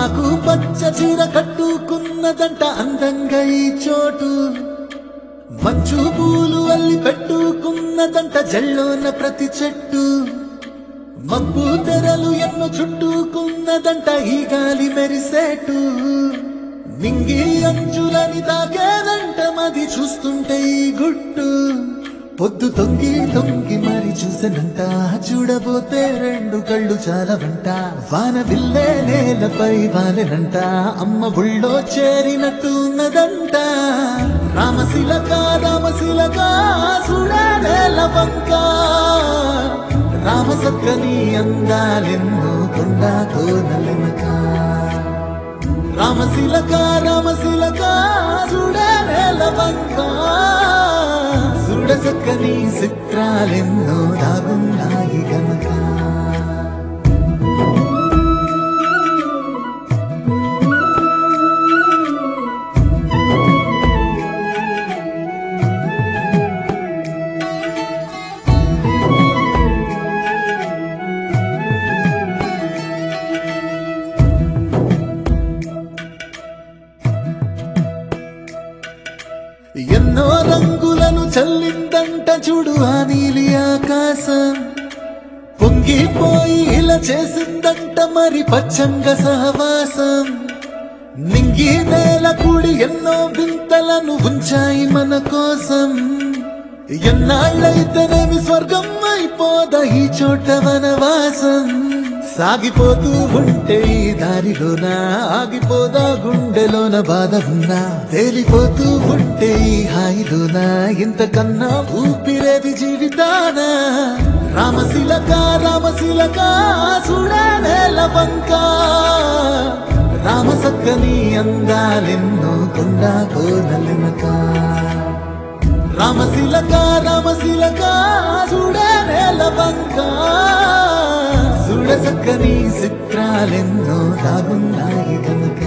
ఆకు పచ్చ చీర కట్టుకున్నదంట అందంగా ఈ చోటు మంచు పూలు అల్లి పెట్టుకున్నదంట జల్లోన ప్రతి చెట్టు మబ్బు తెరలు ఎన్నో చుట్టుకున్నదంట ఈ గాలి మెరిసేటు నింగి అంచులని తాకేదంట మది చూస్తుంటే ఈ గుట్టు పొద్దు తొంగి తొంగి మరి చూసనంట చూడబోతే రెండు కళ్ళు చాలవంట వాన విల్లే నేలపై వాలెనంట అమ్మ ఒళ్ళో చేరినట్టున్నదంట రామశిలక రామశిలక చూడే నేల వంక రామసక్కని అందాలెన్నో కొండ కోనలెనక రామశిలక రామశిలక చూడే నేల వంక చూడసక్కని చిత్రాలెన్నో దాగున్నాయి గనక ఎన్నో రంగులను చల్లిందంట చూడు ఆ నీలి ఆకాశం పొంగిపోయి ఇలా చేసిందంట మరి పచ్చంగ సహవాసం నింగి నేల కూడి ఎన్నో వింతలను ఉంచాయి మన కోసం ఎన్నాళ్ళైతేనేమి స్వర్గం అయిపోదా ఈ చోట వనవాసం సాగిపోతూ ఉంటే ఈ దారిలోన ఆగిపోదా గుండెలోన బాధ ఉన్నా తేలిపోతూ ఉంటే ఈ హాయిలోన ఇంతకన్నా ఊపిరేది జీవితాన రామశిలక రామశిలక చూడే నేల వంక రామసక్కని అందాలెన్నో కొండ కోనలెనక రామశిలక రామశిలక చూడే నేల వంక చూడసక్కని చిత్రాలెన్నో దాగున్నాయి గనక